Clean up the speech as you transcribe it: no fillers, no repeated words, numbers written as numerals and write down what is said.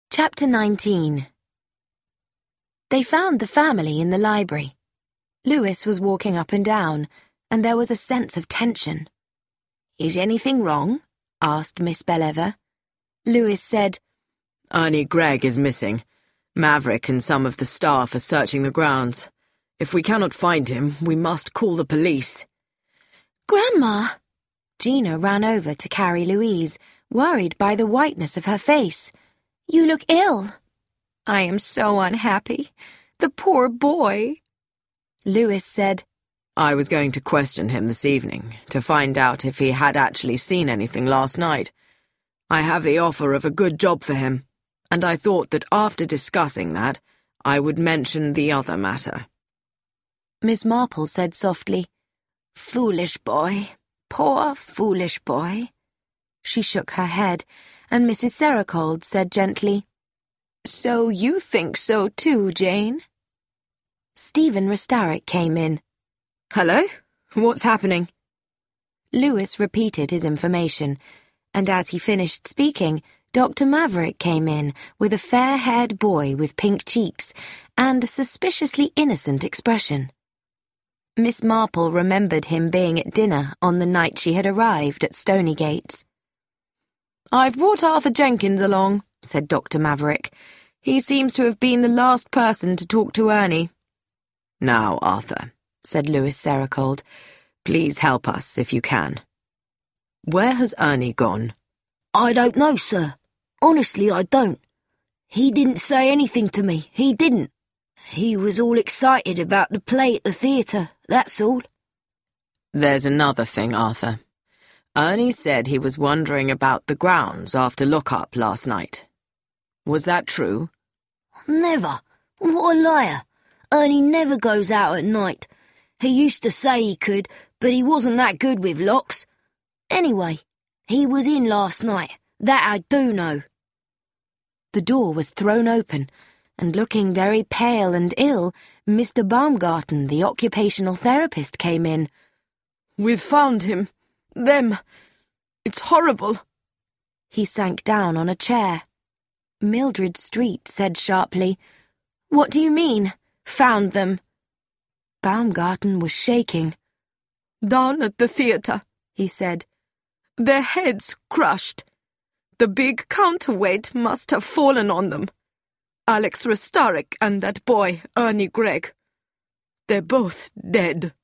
Chapter 19. They found the family in the library. Louis was walking up and down, and there was a sense of tension. "Is anything wrong?" asked Miss Bellever. Louis said, "Ernie Gregg is missing. Maverick and some of the staff are searching the grounds. If we cannot find him, we must call the police." "Grandma!" Gina ran over to carry Louise, worried by the whiteness of her face. "You look ill." "I am so unhappy. The poor boy." Louis said, "I was going to question him this evening, to find out if he had actually seen anything last night. I have the offer of a good job for him, and I thought that after discussing that, I would mention the other matter." Miss Marple said softly, "Foolish boy, poor foolish boy." She shook her head, and Mrs. Sericold said gently, "So you think so too, Jane?" Stephen Restarrick came in. "Hello? What's happening?" Louis repeated his information, and as he finished speaking, Dr. Maverick came in with a fair-haired boy with pink cheeks and a suspiciously innocent expression. Miss Marple remembered him being at dinner on the night she had arrived at Stonygates. "I've brought Arthur Jenkins along," said Dr. Maverick. "He seems to have been the last person to talk to Ernie." "Now, Arthur," said Louis Sericold, "please help us if you can. Where has Ernie gone?" "I don't know, sir. Honestly, I don't. He didn't say anything to me, he didn't. He was all excited about the play at the theatre, that's all." "There's another thing, Arthur. Ernie said he was wandering about the grounds after lock-up last night. Was that true?" "Never. What a liar. Ernie never goes out at night. He used to say he could, but he wasn't that good with locks. Anyway, he was in last night, that I do know." The door was thrown open, and looking very pale and ill, Mr. Baumgarten, the occupational therapist, came in. "We've found him. Them. It's horrible." He sank down on a chair. Mildred Street said sharply, "What do you mean, found them?" Baumgarten was shaking. "Down at the theatre," he said. "Their heads crushed. The big counterweight must have fallen on them. Alex Restarrick and that boy, Ernie Gregg. They're both dead."